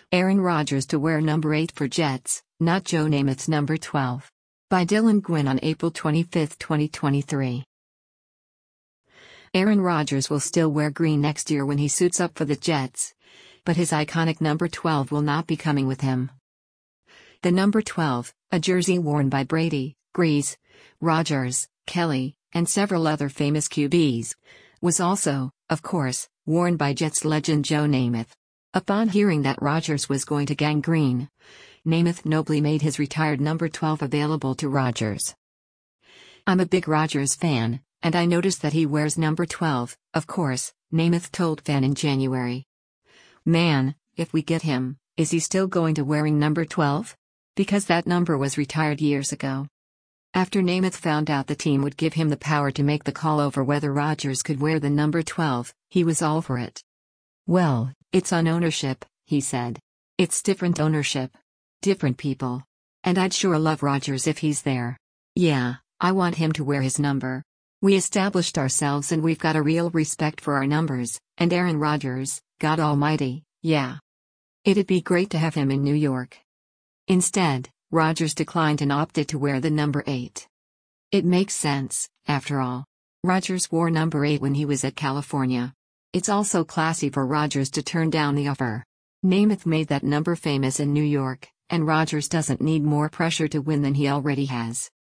Aaron Rodgers to wear number 8 for Jets, not Joe Namath's number 12. By Dylan Gwynn on April 25, 2023. Aaron Rodgers will still wear green next year when he suits up for the Jets. But his iconic number 12 will not be coming with him. The number 12, a jersey worn by Brady, Brees, Rodgers, Kelly, and several other famous QBs, was also, of course, worn by Jets legend Joe Namath. Upon hearing that Rodgers was going to gang green, Namath nobly made his retired number 12 available to Rodgers. "I'm a big Rodgers fan, and I noticed that he wears number 12, of course," Namath told Fan in January. "Man, if we get him, is he still going to wearing number 12? Because that number was retired years ago." After Namath found out the team would give him the power to make the call over whether Rodgers could wear the number 12, he was all for it. "Well, it's on ownership," he said. "It's different ownership. Different people. And I'd sure love Rodgers if he's there. Yeah, I want him to wear his number. We established ourselves and we've got a real respect for our numbers, and Aaron Rodgers, God almighty, yeah. It'd be great to have him in New York." Instead, Rodgers declined and opted to wear the number 8. It makes sense, after all. Rodgers wore number 8 when he was at California. It's also classy for Rodgers to turn down the offer. Namath made that number famous in New York, and Rodgers doesn't need more pressure to win than he already has.